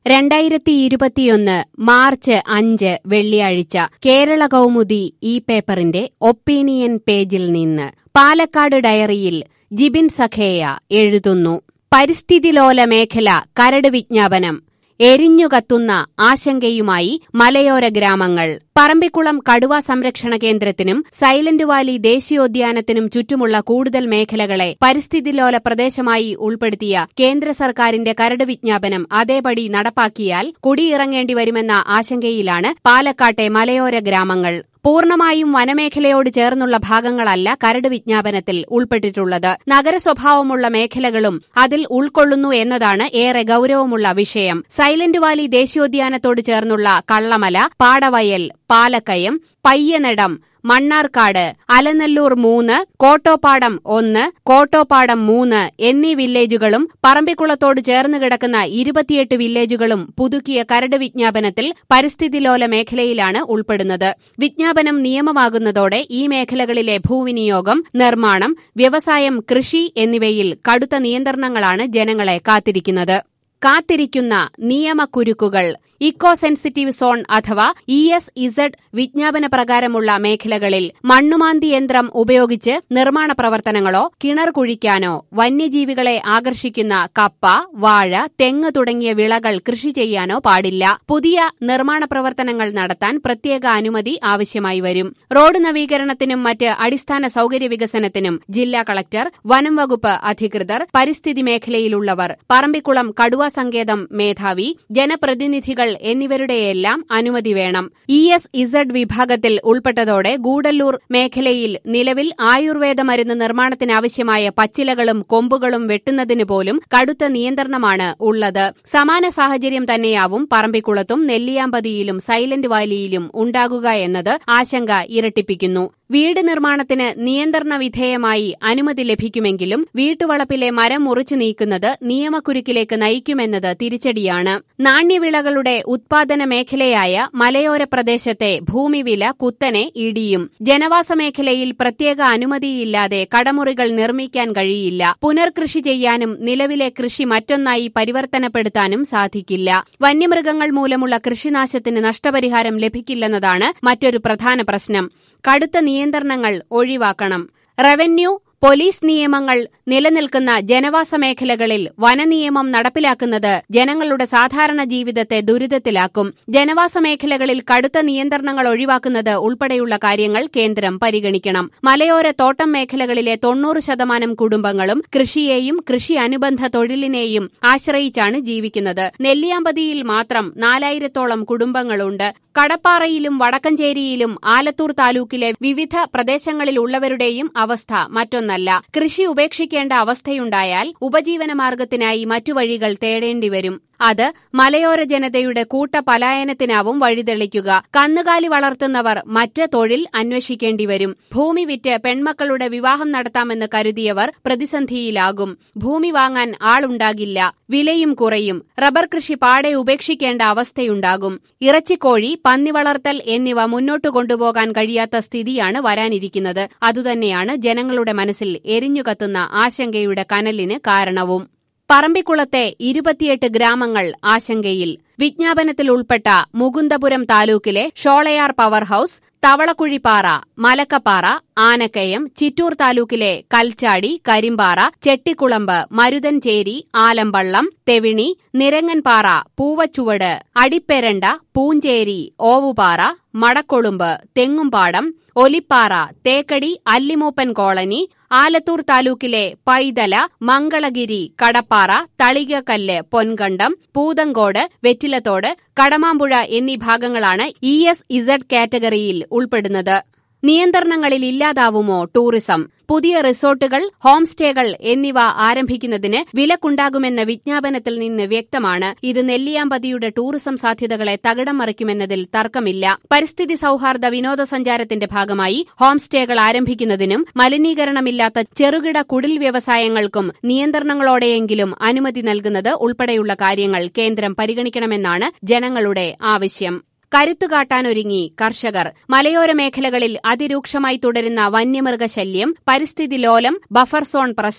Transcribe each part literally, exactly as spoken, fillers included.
രണ്ടായിരത്തി ഇരുപത്തിയൊന്ന് മാർച്ച് അഞ്ച് വെള്ളിയാഴ്ച കേരള കൗമുദി ഈ പേപ്പറിന്റെ ഒപ്പീനിയൻ പേജിൽ നിന്ന് പാലക്കാട് ഡയറിയിൽ ജിബിൻ സഖേയ എഴുതുന്നു. പരിസ്ഥിതിലോല മേഖല കരട് വിജ്ഞാപനം. എരിഞ്ഞുകത്തുന്ന ആശങ്കയുമായി മലയോര ഗ്രാമങ്ങൾ. പറമ്പിക്കുളം കടുവ സംരക്ഷണ കേന്ദ്രത്തിനും സൈലന്റ് വാലി ദേശീയോദ്യാനത്തിനും ചുറ്റുമുള്ള കൂടുതൽ മേഖലകളെ പരിസ്ഥിതിലോല പ്രദേശമായി ഉൾപ്പെടുത്തിയ കേന്ദ്ര സർക്കാരിന്റെ കരട് വിജ്ഞാപനം അതേപടി നടപ്പാക്കിയാൽ കുടിയിറങ്ങേണ്ടി വരുമെന്ന ആശങ്കയിലാണ് പാലക്കാട്ടെ മലയോര ഗ്രാമങ്ങൾ. പൂർണ്ണമായും വനമേഖലയോട് ചേർന്നുള്ള ഭാഗങ്ങളല്ല കരട് വിജ്ഞാപനത്തിൽ ഉൾപ്പെട്ടിട്ടുള്ളത്. നഗരസ്വഭാവമുള്ള മേഖലകളും അതിൽ ഉൾക്കൊള്ളുന്നു എന്നതാണ് ഏറെ ഗൌരവമുള്ള വിഷയം. സൈലന്റ് വാലി ദേശീയോദ്യാനത്തോട് ചേർന്നുള്ള കള്ളമല, പാടവയൽ, പാലക്കയം, പയ്യനടം, മണ്ണാർക്കാട്, അലനല്ലൂർ മൂന്ന്, കോട്ടോപ്പാടം ഒന്ന്, കോട്ടോപ്പാടം മൂന്ന് എന്നീ വില്ലേജുകളും പറമ്പിക്കുളത്തോട് ചേർന്ന് കിടക്കുന്ന ഇരുപത്തിയെട്ട് വില്ലേജുകളും പുതുക്കിയ കരട് വിജ്ഞാപനത്തിൽ പരിസ്ഥിതിലോല മേഖലയിലാണ് ഉൾപ്പെടുന്നത്. വിജ്ഞാപനം നിയമമാകുന്നതോടെ ഈ മേഖലകളിലെ ഭൂവിനിയോഗം, നിർമ്മാണം, വ്യവസായം, കൃഷി എന്നിവയിൽ കടുത്ത നിയന്ത്രണങ്ങളാണ് ജനങ്ങളെ കാത്തിരിക്കുന്നത്. കാത്തിരിക്കുന്ന നിയമക്കുരുക്കുകൾ. ഇക്കോ സെൻസിറ്റീവ് സോൺ അഥവാ ഇ എസ് ഇസഡ് വിജ്ഞാപന പ്രകാരമുള്ള മേഖലകളിൽ മണ്ണുമാന്തി യന്ത്രം ഉപയോഗിച്ച് നിർമ്മാണ പ്രവർത്തനങ്ങളോ കിണർ കുഴിക്കാനോ വന്യജീവികളെ ആകർഷിക്കുന്ന കപ്പ, വാഴ, തെങ്ങ് തുടങ്ങിയ വിളകൾ കൃഷി ചെയ്യാനോ പാടില്ല. പുതിയ നിർമ്മാണ പ്രവർത്തനങ്ങൾ നടത്താൻ പ്രത്യേക അനുമതി ആവശ്യമായി വരും. റോഡ് നവീകരണത്തിനും മറ്റ് അടിസ്ഥാന സൌകര്യ വികസനത്തിനും ജില്ലാ കളക്ടർ, വനം വകുപ്പ് അധികൃതർ, പരിസ്ഥിതി മേഖലയിലുള്ളവർ, പറമ്പിക്കുളം കടുവാ സങ്കേതം മേധാവി, ജനപ്രതിനിധികൾ എന്നിവരുടെയെല്ലാം അനുമതി വേണം. ഇ എസ് ഇസഡ് വിഭാഗത്തിൽ ഉൾപ്പെട്ടതോടെ ഗൂഡല്ലൂർ മേഖലയിൽ നിലവിൽ ആയുർവേദ മരുന്ന് നിർമ്മാണത്തിനാവശ്യമായ പച്ചിലകളും കൊമ്പുകളും വെട്ടുന്നതിന് പോലും കടുത്ത നിയന്ത്രണമാണ് ഉള്ളത്. സമാന സാഹചര്യം തന്നെയാവും പറമ്പിക്കുളത്തും നെല്ലിയാമ്പതിയിലും സൈലന്റ് വാലിയിലും ഉണ്ടാകുക എന്നത് ആശങ്ക ഇരട്ടിപ്പിക്കുന്നു. വീട് നിർമ്മാണത്തിന് നിയന്ത്രണ വിധേയമായി അനുമതി ലഭിക്കുമെങ്കിലും വീട്ടുവളപ്പിലെ മരം മുറിച്ചു നീക്കുന്നത് നിയമക്കുരുക്കിലേക്ക് നയിക്കുമെന്നത് തിരിച്ചടിയാണ്. നാണ്യവിളകളുടെ ഉത്പാദന മേഖലയായ മലയോര പ്രദേശത്തെ ഭൂമിവില കുത്തനെ ഇടിയും. ജനവാസ മേഖലയിൽ പ്രത്യേക അനുമതിയില്ലാതെ കടമുറികൾ നിർമ്മിക്കാൻ കഴിയില്ല. പുനർകൃഷി ചെയ്യാനും നിലവിലെ കൃഷി മറ്റൊന്നായി പരിവർത്തനപ്പെടുത്താനും സാധിക്കില്ല. വന്യമൃഗങ്ങൾ മൂലമുള്ള കൃഷിനാശത്തിന് നഷ്ടപരിഹാരം ലഭിക്കില്ലെന്നതാണ് മറ്റൊരു പ്രധാന പ്രശ്നം. കടുത്ത നിയന്ത്രണങ്ങൾ ഒഴിവാക്കണം. റവന്യൂ, പോലീസ് നിയമങ്ങൾ നിലനിൽക്കുന്ന ജനവാസ മേഖലകളിൽ വനനിയമം നടപ്പിലാക്കുന്നത് ജനങ്ങളുടെ സാധാരണ ജീവിതത്തെ ദുരിതത്തിലാക്കും. ജനവാസ മേഖലകളിൽ കടുത്ത നിയന്ത്രണങ്ങൾ ഒഴിവാക്കുന്നത് ഉൾപ്പെടെയുള്ള കാര്യങ്ങൾ കേന്ദ്രം പരിഗണിക്കണം. മലയോര തോട്ടം മേഖലകളിലെ തൊണ്ണൂറ് ശതമാനം കുടുംബങ്ങളും കൃഷിയെയും കൃഷി അനുബന്ധ തൊഴിലിനെയും ആശ്രയിച്ചാണ് ജീവിക്കുന്നത്. നെല്ലിയാമ്പതിയിൽ മാത്രം നാലായിരത്തോളം കുടുംബങ്ങളുണ്ട്. കടപ്പാറയിലും വടക്കഞ്ചേരിയിലും ആലത്തൂർ താലൂക്കിലെ വിവിധ പ്രദേശങ്ങളിലുള്ളവരുടെയും അവസ്ഥ മറ്റൊന്നല്ല. കൃഷി ഉപേക്ഷിക്കേണ്ട അവസ്ഥയുണ്ടായാൽ ഉപജീവനമാർഗത്തിനായി മറ്റു വഴികൾ തേടേണ്ടിവരും. അത് മലയോര ജനതയുടെ കൂട്ടപലായനത്തിനാവും വഴിതെളിക്കുക. കന്നുകാലി വളർത്തുന്നവർ മറ്റ് തൊഴിൽ അന്വേഷിക്കേണ്ടിവരും. ഭൂമി വിറ്റ് പെൺമക്കളുടെ വിവാഹം നടത്താമെന്ന് കരുതിയവർ പ്രതിസന്ധിയിലാകും. ഭൂമി വാങ്ങാൻ ആളുണ്ടാകില്ല. വിലയും കുറയും. റബ്ബർ കൃഷി പാടെ ഉപേക്ഷിക്കേണ്ട അവസ്ഥയുണ്ടാകും. ഇറച്ചിക്കോഴി, പന്നി വളർത്തൽ എന്നിവ മുന്നോട്ടു കൊണ്ടുപോകാൻ കഴിയാത്ത സ്ഥിതിയാണ് വരാനിരിക്കുന്നത്. അതുതന്നെയാണ് ജനങ്ങളുടെ മനസ്സിൽ എരിഞ്ഞുകത്തുന്ന ആശങ്കയുടെ കനലിന് കാരണവും. പറമ്പിക്കുളത്തെ ഇരുപത്തിയെട്ട് ഗ്രാമങ്ങൾ ആശങ്കയിൽ. വിജ്ഞാപനത്തിൽ ഉൾപ്പെട്ട മുകുന്ദപുരം താലൂക്കിലെ ഷോളയാർ പവർ ഹൌസ്, തവളക്കുഴിപ്പാറ, മലക്കപ്പാറ, ആനക്കയം, ചിറ്റൂർ താലൂക്കിലെ കൽച്ചാടി, കരിമ്പാറ, ചെട്ടിക്കുളമ്പ്, മരുതൻചേരി, ആലമ്പള്ളം, തെവിണി, നിരങ്ങൻപാറ, പൂവച്ചുവട്, അടിപ്പെരണ്ട, പൂഞ്ചേരി, ഓവുപാറ, മടക്കൊളുമ്പ്, തെങ്ങുംപാടം, ഒലിപ്പാറ, തേക്കടി, അല്ലിമൂപ്പൻ കോളനി, ആലത്തൂർ താലൂക്കിലെ പൈതല, മംഗളഗിരി, കടപ്പാറ, തളികക്കല്ല്, പൊൻകണ്ടം, പൂതങ്കോട്, വെറ്റിലത്തോട്, കടമാമ്പുഴ എന്നീ ഭാഗങ്ങളാണ് ഇ എസ് ഇസഡ് കാറ്റഗറിയിൽ ഉൾപ്പെടുന്നത്. നിയന്ത്രണങ്ങളിൽ ഇല്ലാതാവുമോ ടൂറിസം? പുതിയ റിസോർട്ടുകൾ, ഹോം സ്റ്റേകൾ എന്നിവ ആരംഭിക്കുന്നതിന് വിലക്കുണ്ടാകുമെന്ന വിജ്ഞാപനത്തിൽ നിന്ന് വ്യക്തമാണ്. ഇത് നെല്ലിയാമ്പതിയുടെ ടൂറിസം സാധ്യതകളെ തകിടം മറിക്കുമെന്നതിൽ തർക്കമില്ല. പരിസ്ഥിതി സൌഹാർദ്ദ വിനോദസഞ്ചാരത്തിന്റെ ഭാഗമായി ഹോം സ്റ്റേകൾ ആരംഭിക്കുന്നതിനും മലിനീകരണമില്ലാത്ത ചെറുകിട കുടിൽ വ്യവസായങ്ങൾക്കും നിയന്ത്രണങ്ങളോടെയെങ്കിലും അനുമതി നൽകുന്നത് ഉൾപ്പെടെയുള്ള കാര്യങ്ങൾ കേന്ദ്രം പരിഗണിക്കണമെന്നാണ് ജനങ്ങളുടെ ആവശ്യം. കരുത്തുകാട്ടാനൊരുങ്ങി കർഷകർ. മലയോര മേഖലകളിൽ അതിരൂക്ഷമായി തുടരുന്ന വന്യമൃഗശല്യം, പരിസ്ഥിതി ലോലം, ബഫർ സോൺ പ്രശ്നം,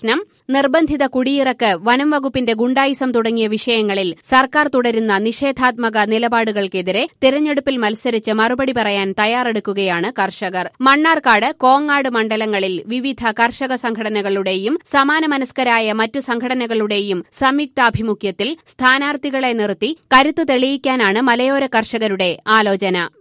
നിർബന്ധിത കുടിയിറക്ക്, വനം വകുപ്പിന്റെ ഗുണ്ടായിസം തുടങ്ങിയ വിഷയങ്ങളിൽ സർക്കാർ തുടരുന്ന നിഷേധാത്മക നിലപാടുകൾക്കെതിരെ തിരഞ്ഞെടുപ്പിൽ മത്സരിച്ച് മറുപടി പറയാൻ തയ്യാറെടുക്കുകയാണ് കർഷകർ. മണ്ണാർക്കാട്, കോങ്ങാട് മണ്ഡലങ്ങളിൽ വിവിധ കർഷക സംഘടനകളുടെയും സമാനമനസ്കരായ മറ്റു സംഘടനകളുടെയും സംയുക്താഭിമുഖ്യത്തിൽ സ്ഥാനാർത്ഥികളെ നിർത്തി കരുത്തു തെളിയിക്കാനാണ് മലയോര കർഷകരുടെ ആലോചന.